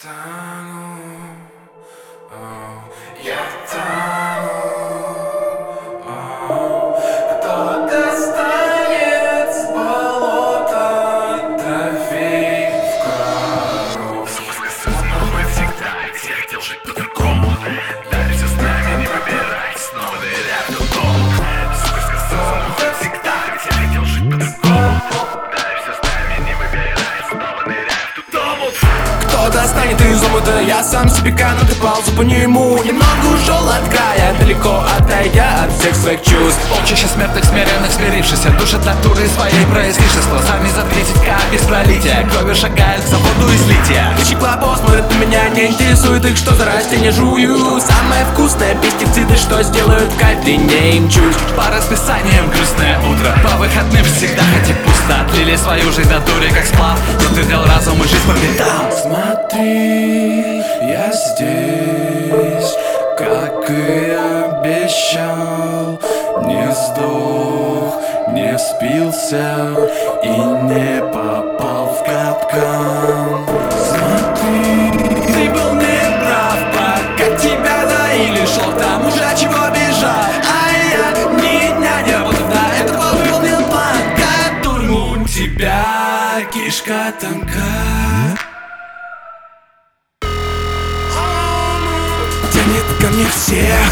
тону, я тону. Кто достанет с болота трофей в коробке? Мы всегда все хотел жить по-другому. Дальше с нами не выбирай, снова ныряй в дом. Сука сказал, мы всегда все хотел жить по-другому. Дальше с нами не выбирай, снова ныряй в дом. Кто достанет из омута? Я сам себе канат и ползу по нему. Немного ушел от края, далеко отойдя от всех своих чувств. Полчища смертных, смиренных, смирившихся, душат натуры своей произвишь с глазами за 30к без пролития. Кровью шагают к заводу излития. Щеклобо смотрит на меня, не интересует их, что за растение жую. Самое вкусное пестициды, что сделают каждый день им чуть. По расписаниям грустное утро, по выходным всегда хотя пусто. Отлили свою жизнь натуре как сплав, затвердел разум и жизнь по пятам. Смотри, я здесь, как и обещал. Не сдох, не спился и не попал в капкан. Смотри, ты был неправ, пока тебя доили. Шел к тому же, от чего бежал. А я ни дня не работал до этого, выполнил план. Который у тебя кишка тонка. Тянет ко мне всех,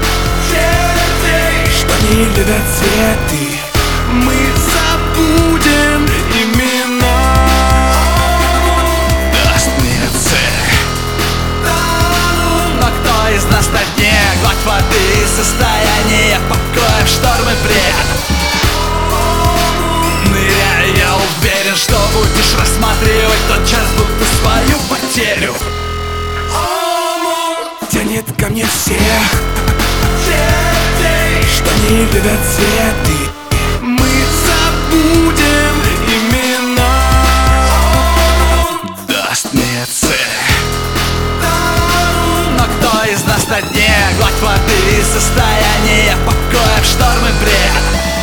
что не любят цветы. Мы забудем имена. Даст мне цель. Но кто из нас на дне? Глоть воды и состояние покоя в шторм и бред. Ныряя, я уверен, что будешь рассматривать тот час, будто свою потерю. Тянет ко мне всех, что не любят цветы. Мы забудем имена. Даст мне цель. Но кто из нас на дне? Гладь воды и состояние покоя в шторм и бред.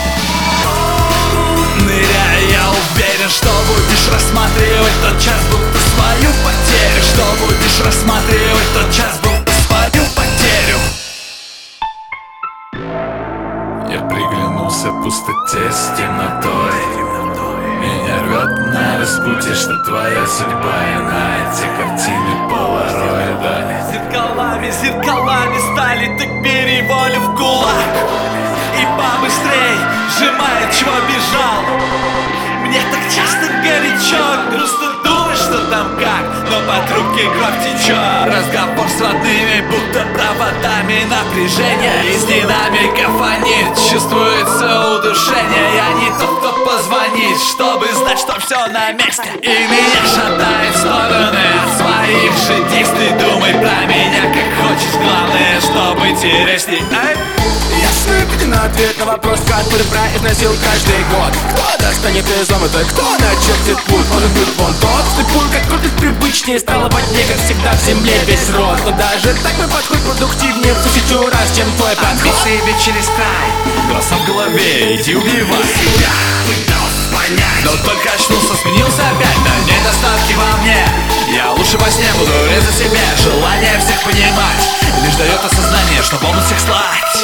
Ныряя, я уверен, что будешь рассматривать тот час, будто свою потерю. Что будешь рассматривать тот час, будто свою потерю. Я приглянулся в пустоте с темнотой. Меня рвет на распутье, что твоя судьба иная. Те картины полароида зеркалами стали, так бери волю в кулак. И побыстрей сжимает, чего бежал. Мне так часто горячо, грустно думать, что там как, но по трубке кровь течет. Разговор с родными, будто проводами напряжения. Из динамиков фонит, чувствуется удушение. Я не тот, кто позвонит, чтобы знать, что все на месте. И меня шатает в стороны от своих же действий. Думай про меня как хочешь, главное, чтобы интересней. Ясный один ответ на вопрос, который произносил каждый год. Кто достанет из омута, кто начертит путь? Может быть вон тот, что пуль как крутит привычнее. Стало во дне, как всегда в земле весь рот. Но даже так мой подход продуктивнее в 1000 раз, чем твой подход. Амбиции ведь через край, голоса в голове, иди убивай себя. Пытался понять, Но только очнулся, сменился опять на недостатки во мне. Я лучше во сне буду резать себе желание всех понимать. Лишь дает осознание, что помнит всех слать.